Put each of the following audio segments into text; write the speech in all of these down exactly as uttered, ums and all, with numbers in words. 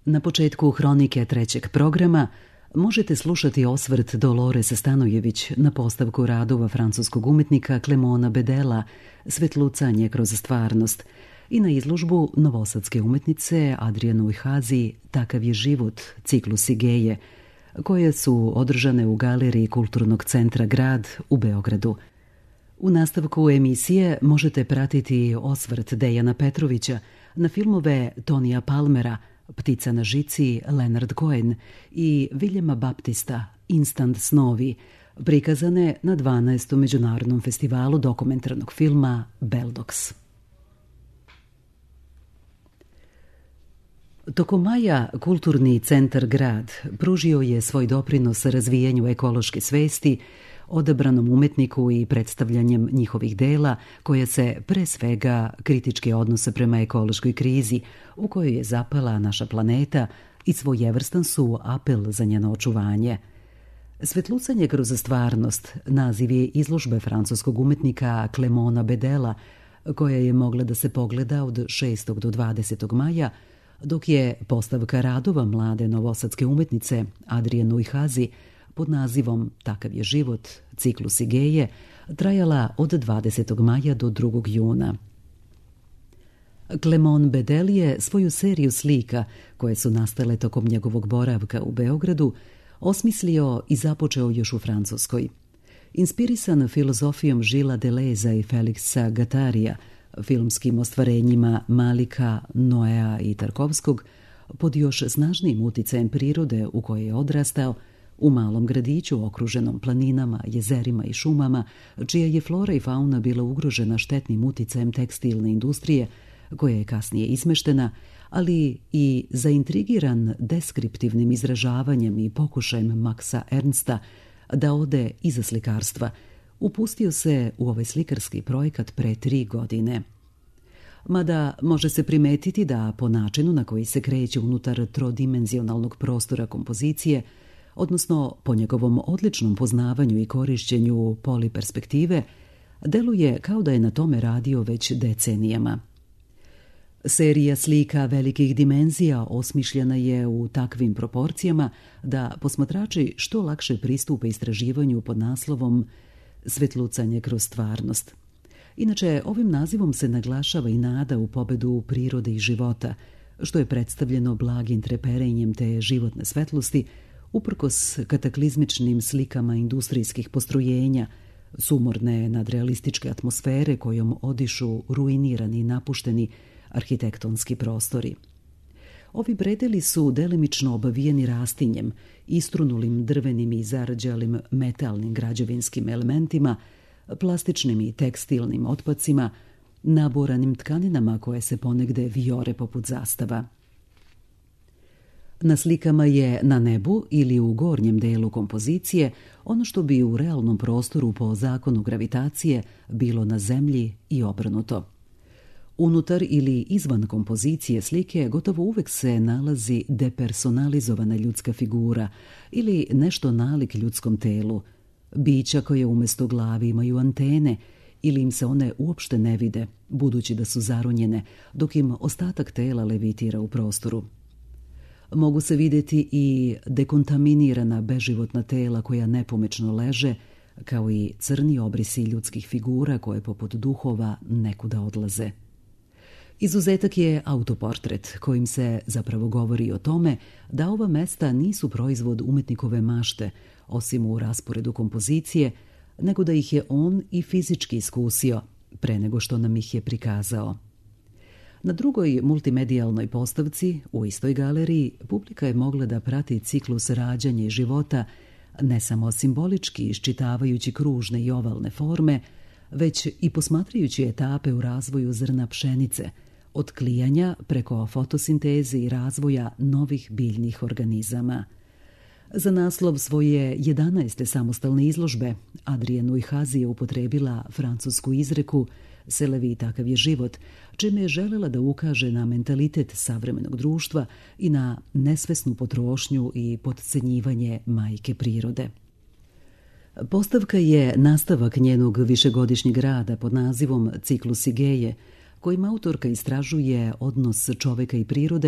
Na početku hronike trećeg programa možete slušati osvrt Dolores Stanojević na postavku radova francuskog umetnika Clémona Bedela Svetlucanje kroz stvarnost i na izložbu novosadske umetnice Adrienne Ujhazi Takav je život, ciklus Igeje, koje su održane u galeriji Kulturnog centra Grad u Beogradu. U nastavku emisije možete pratiti osvrt Dejana Petrovića na filmove Tonija Palmera Ptica na žici, Leonard Cohen i Viljema Baptista Instant snovi, prikazane na dvanaestom međunarodnom festivalu dokumentarnog filma Beldox. Tokom maja Kulturni centar Grad pružio je svoj doprinos razvijanju ekološke svesti, odabranom umetniku i predstavljanjem njihovih dela koje se pre svega kritički odnose prema ekološkoj krizi u kojoj je zapala naša planeta i svojevrstan su apel za njeno očuvanje. Svetlucanje kroz stvarnost naziv je izložbe francuskog umetnika Clémona Bedela, koja je mogla da se pogleda od šestog do dvadesetog maja, dok je postavka radova mlade novosadske umetnice Adrienne Ujhazi pod nazivom Takav je život, ciklus Igeje, trajala od dvadesetog maja do drugog juna. Clémon Bedel je svoju seriju slika, koje su nastale tokom njegovog boravka u Beogradu, osmislio i započeo još u Francuskoj. Inspirisan filozofijom Žila Deleza i Felixa Gatarija, filmskim ostvarenjima Malika, Noea i Tarkovskog, pod još snažnijim uticajem prirode u kojoj je odrastao, u malom gradiću okruženom planinama, jezerima i šumama, čija je flora i fauna bila ugrožena štetnim uticajem tekstilne industrije, koja je kasnije izmeštena, ali i zaintrigiran deskriptivnim izražavanjem i pokušajem Maxa Ernsta da ode iza slikarstva, upustio se u ovaj slikarski projekat pre tri godine. Mada može se primetiti da po načinu na koji se kreće unutar trodimenzionalnog prostora kompozicije, odnosno po njegovom odličnom poznavanju i korišćenju poliperspektive, deluje kao da je na tome radio već decenijama. Serija slika velikih dimenzija osmišljena je u takvim proporcijama da posmatrači što lakše pristupe istraživanju pod naslovom Svetlucanje kroz stvarnost. Inače, ovim nazivom se naglašava i nada u pobedu prirode i života, što je predstavljeno blagim treperenjem te životne svetlosti, uprkos kataklizmičnim slikama industrijskih postrojenja, sumorne nadrealističke atmosfere kojom odišu ruinirani i napušteni arhitektonski prostori. Ovi predeli su delimično obavijeni rastinjem, istrunulim drvenim i zarđalim metalnim građevinskim elementima, plastičnim i tekstilnim otpacima, naboranim tkaninama koje se ponegde vijore poput zastava. Na slikama je na nebu ili u gornjem delu kompozicije ono što bi u realnom prostoru po zakonu gravitacije bilo na zemlji i obrnuto. Unutar ili izvan kompozicije slike gotovo uvek se nalazi depersonalizovana ljudska figura ili nešto nalik ljudskom telu, bića koje umjesto glavi imaju antene ili im se one uopšte ne vide, budući da su zaronjene, dok im ostatak tela levitira u prostoru. Mogu se vidjeti i dekontaminirana beživotna tela koja nepomično leže, kao i crni obrisi ljudskih figura koje poput duhova nekuda odlaze. Izuzetak je autoportret, kojim se zapravo govori o tome da ova mesta nisu proizvod umetnikove mašte, osim u rasporedu kompozicije, nego da ih je on i fizički iskusio, pre nego što nam ih je prikazao. Na drugoj multimedijalnoj postavci, u istoj galeriji, publika je mogla da prati ciklus rađanja i života, ne samo simbolički iščitavajući kružne i ovalne forme, već i posmatrajući etape u razvoju zrna pšenice, od klijanja preko fotosinteze i razvoja novih biljnih organizama. Za naslov svoje jedanaeste samostalne izložbe Adrienne Ujhazi je upotrebila francusku izreku "Se la vie, takav je život", čime je želela da ukaže na mentalitet savremenog društva i na nesvesnu potrošnju i potcenjivanje majke prirode. Postavka je nastavak njenog višegodišnjeg rada pod nazivom Ciklus Igeje, kojim autorka istražuje odnos čoveka i prirode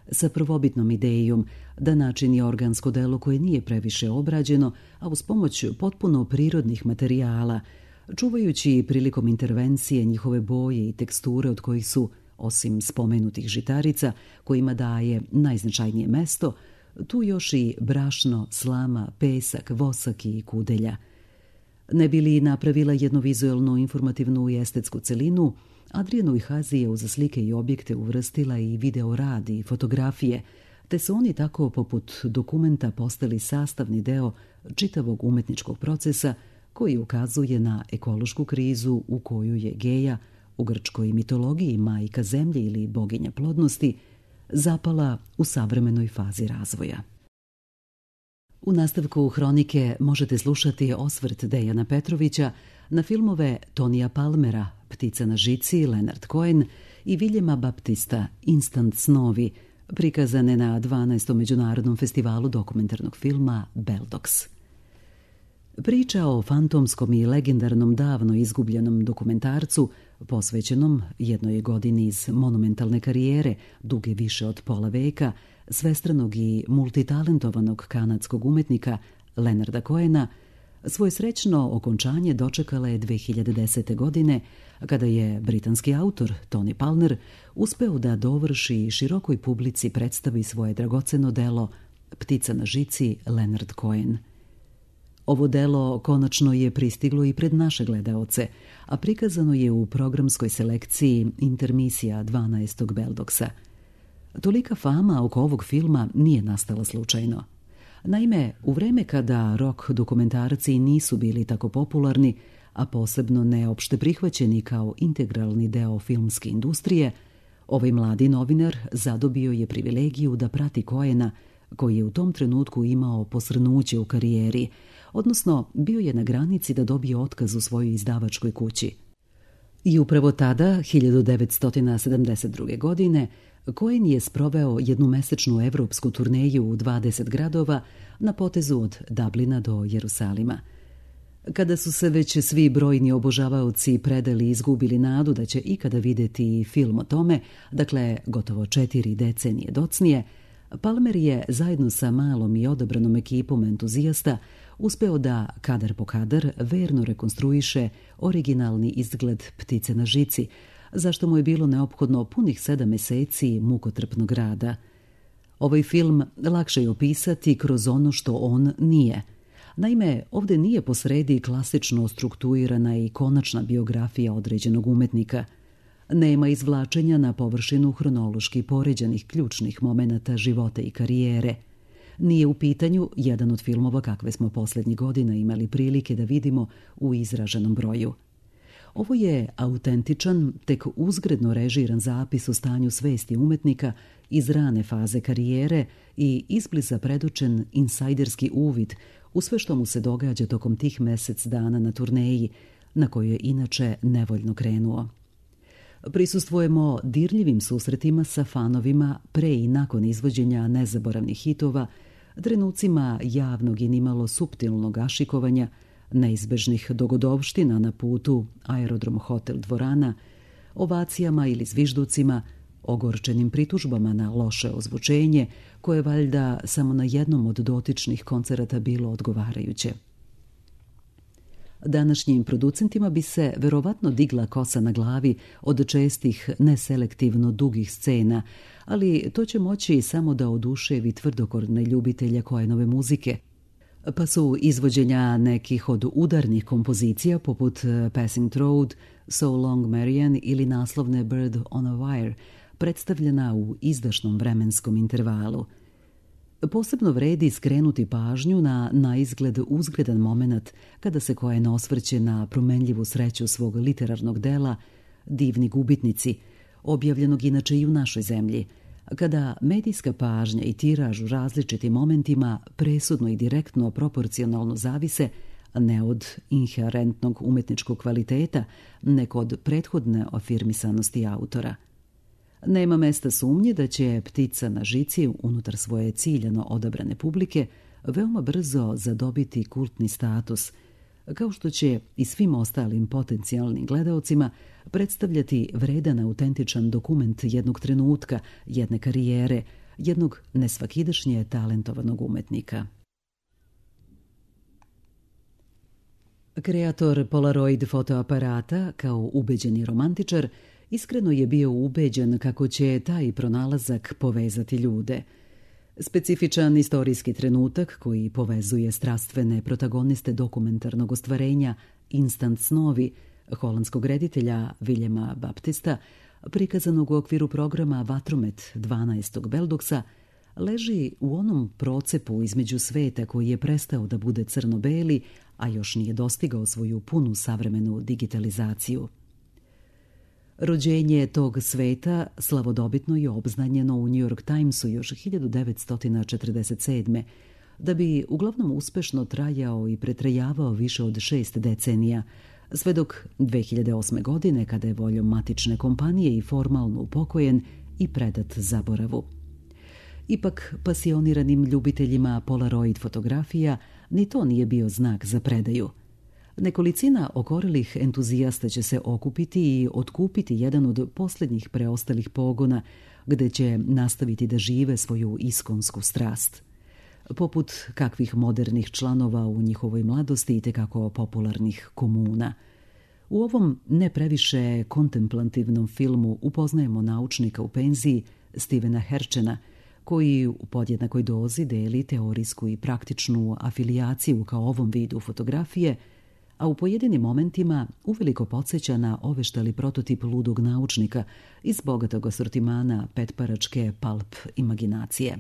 sa prvobitnom idejom da načini organsko delo koje nije previše obrađeno, a uz pomoć potpuno prirodnih materijala, čuvajući prilikom intervencije njihove boje i teksture od kojih su, osim spomenutih žitarica, kojima daje najznačajnije mesto, tu još i brašno, slama, pesak, vosak i kudelja. Ne bi li napravila jednu vizuelnu, informativnu i estetsku celinu, Adriano Ihazi je uz slike i objekte uvrstila i video rad i fotografije, te su oni tako poput dokumenta postali sastavni deo čitavog umetničkog procesa koji ukazuje na ekološku krizu u koju je Geja, u grčkoj mitologiji majka zemlje ili boginja plodnosti, zapala u savremenoj fazi razvoja. U nastavku hronike možete slušati osvrt Dejana Petrovića na filmove Tonija Palmera, Ptica na žici, Leonard Cohen i Viljema Baptista, Instant snovi, prikazane na dvanaestom međunarodnom festivalu dokumentarnog filma Beldox. Priča o fantomskom i legendarnom davno izgubljenom dokumentarcu, posvećenom jednoj godini iz monumentalne karijere, duge više od pola veka, svestranog i multitalentovanog kanadskog umetnika Leonarda Cohena, svoje srećno okončanje dočekala je dve hiljade desete. godine, kada je britanski autor Tony Palmer uspeo da dovrši i širokoj publici predstavi svoje dragoceno delo Ptica na žici, Leonard Cohen. Ovo delo konačno je pristiglo i pred naše gledaoce, a prikazano je u programskoj selekciji intermisija dvanaestog Beldoksa. Tolika fama oko ovog filma nije nastala slučajno. Naime, u vreme kada rock dokumentarci nisu bili tako popularni, a posebno neopšte prihvaćeni kao integralni deo filmske industrije, ovaj mladi novinar zadobio je privilegiju da prati Cohena, koji je u tom trenutku imao posrnuće u karijeri, odnosno bio je na granici da dobije otkaz u svojoj izdavačkoj kući. I upravo tada, hiljadu devetsto sedamdeset druge. godine, Cohen je sproveo jednu mesečnu evropsku turneju u dvadeset gradova na potezu od Dublina do Jerusalima. Kada su se već svi brojni obožavaoci predali i izgubili nadu da će ikada videti film o tome, dakle gotovo četiri decenije docnije, Palmer je zajedno sa malom i odabranom ekipom entuzijasta uspeo da, kadar po kadar, verno rekonstruiše originalni izgled Ptice na žici, zašto mu je bilo neophodno punih sedam meseci mukotrpnog rada. Ovaj film lakše je opisati kroz ono što on nije. Naime, ovde nije posredi klasično strukturirana i konačna biografija određenog umetnika. Nema izvlačenja na površinu hronološki poređanih ključnih momenata života i karijere. Nije u pitanju jedan od filmova kakve smo poslednjih godina imali prilike da vidimo u izraženom broju. Ovo je autentičan, tek uzgredno režiran zapis o stanju svesti umetnika iz rane faze karijere i izbliza predočen insajderski uvid u sve što mu se događa tokom tih mesec dana na turneji, na koju je inače nevoljno krenuo. Prisustvujemo dirljivim susretima sa fanovima pre i nakon izvođenja nezaboravnih hitova, trenucima javnog i nimalo suptilnog ašikovanja, neizbežnih dogodovština na putu Aerodrom Hotel Dvorana, ovacijama ili zvižducima, ogorčenim pritužbama na loše ozvučenje, koje valjda samo na jednom od dotičnih koncerata bilo odgovarajuće. Današnjim producentima bi se verovatno digla kosa na glavi od čestih, neselektivno dugih scena, ali to će moći samo da oduševi tvrdokorne ljubitelje Cohenove muzike, pa su izvođenja nekih od udarnih kompozicija poput Passing Through, So Long Marian ili naslovne Bird on a Wire predstavljena u izdašnom vremenskom intervalu. Posebno vredi skrenuti pažnju na naizgled uzgledan moment kada se Cohen osvrće na promenljivu sreću svog literarnog dela Divni gubitnici, objavljenog inače i u našoj zemlji, kada medijska pažnja i tiraž u različitim momentima presudno i direktno proporcionalno zavise ne od inherentnog umetničkog kvaliteta, nego od prethodne afirmisanosti autora. Nema mesta sumnje da će Ptica na žici unutar svoje ciljano odabrane publike veoma brzo zadobiti kultni status, kao što će i svim ostalim potencijalnim gledaocima predstavljati vredan autentičan dokument jednog trenutka, jedne karijere, jednog nesvakidašnje talentovanog umetnika. Kreator Polaroid fotoaparata, kao ubeđeni romantičar, iskreno je bio ubeđen kako će taj pronalazak povezati ljude. Specifičan istorijski trenutak koji povezuje strastvene protagoniste dokumentarnog ostvarenja Instant snovi holandskog reditelja Viljema Baptista, prikazanog u okviru programa Vatromet dvanaestog Beldoksa, leži u onom procepu između sveta koji je prestao da bude crno-beli, a još nije dostigao svoju punu savremenu digitalizaciju. Rođenje tog sveta slavodobitno je obznanjeno u New York Timesu još hiljadu devetsto četrdeset sedme. da bi uglavnom uspešno trajao i pretrajavao više od šest decenija, sve dok dve hiljade osme. godine, kada je voljom matične kompanije i formalno upokojen i predat zaboravu. Ipak, pasioniranim ljubiteljima Polaroid fotografija ni to nije bio znak za predaju. Nekolicina okorelih entuzijasta će se okupiti i otkupiti jedan od posljednjih preostalih pogona, gde će nastaviti da žive svoju iskonsku strast. Poput kakvih modernih članova u njihovoj mladosti i tekako popularnih komuna. U ovom ne previše kontemplativnom filmu upoznajemo naučnika u penziji Stevena Herčena, koji u podjednakoj dozi deli teorijsku i praktičnu afilijaciju ka ovom vidu fotografije, a u pojedinim momentima uveliko podsjeća na oveštali prototip ludog naučnika iz bogatog asortimana petparačke pulp imaginacije.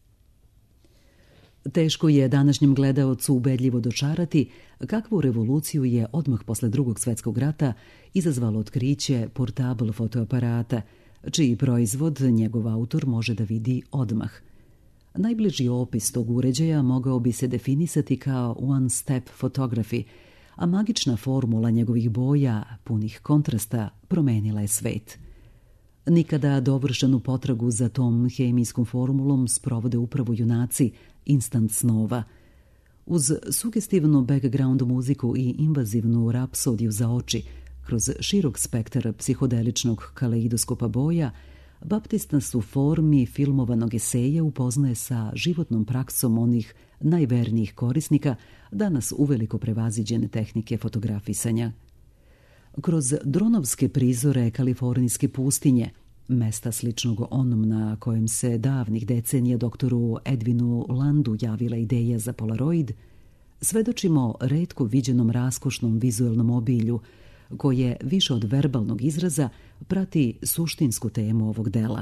Teško je današnjem gledaocu ubedljivo dočarati kakvu revoluciju je odmah posle Drugog svjetskog rata izazvalo otkriće portable fotoaparata, čiji proizvod njegov autor može da vidi odmah. Najbliži opis tog uređaja mogao bi se definisati kao one step photography, a magična formula njegovih boja, punih kontrasta, promenila je svet. Nikada dovršenu potragu za tom hemijskom formulom sprovode upravo junaci Instant snova. Uz sugestivnu background muziku i invazivnu rapsodiju za oči, kroz širok spektar psihodeličnog kaleidoskopa boja, Baptist nas u formi filmovanog eseja upoznaje sa životnom praksom onih najvernijih korisnika, danas uveliko prevaziđene tehnike fotografisanja. Kroz dronovske prizore kalifornijske pustinje, mesta sličnog onom na kojem se davnih decenija doktoru Edwinu Landu javila ideja za Polaroid, svedočimo retko viđenom raskošnom vizuelnom obilju, koje više od verbalnog izraza prati suštinsku temu ovog dela.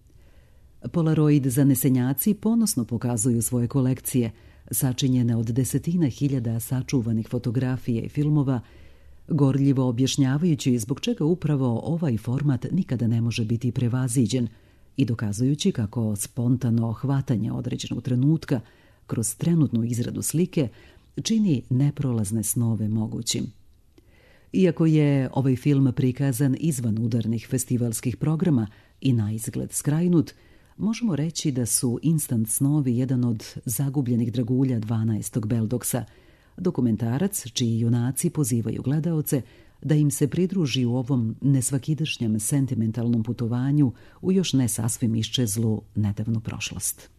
Polaroid zanesenjaci ponosno pokazuju svoje kolekcije, sačinjene od desetina hiljada sačuvanih fotografija i filmova, gorljivo objašnjavajući zbog čega upravo ovaj format nikada ne može biti prevaziđen i dokazujući kako spontano hvatanje određenog trenutka kroz trenutnu izradu slike čini neprolazne snove mogućim. Iako je ovaj film prikazan izvan udarnih festivalskih programa i na izgled skrajnut, možemo reći da su Instant snovi jedan od zagubljenih dragulja dvanaestog Beldoksa, dokumentarac čiji junaci pozivaju gledaoce da im se pridruži u ovom nesvakidašnjem sentimentalnom putovanju u još ne sasvim iščezlu nedavnu prošlost.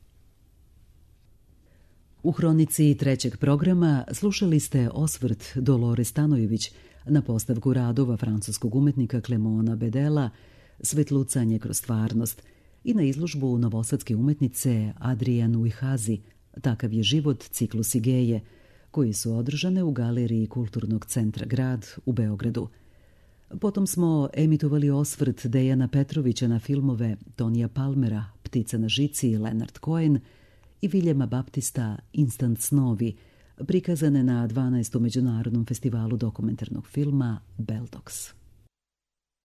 U hronici trećeg programa slušali ste osvrt Dolore Stanojević na postavku radova francuskog umetnika Clemona Bedela Svetlucanje kroz stvarnost i na izložbu novosadske umetnice Adrienne Uihazi Takav je život, ciklus Igeje, koji su održane u galeriji Kulturnog centra Grad u Beogradu. Potom smo emitovali osvrt Dejana Petrovića na filmove Tonija Palmera, Ptica na žici i Leonard Cohen i Viljema Baptista Instant snovi, prikazane na dvanaestom međunarodnom festivalu dokumentarnog filma Beldoks.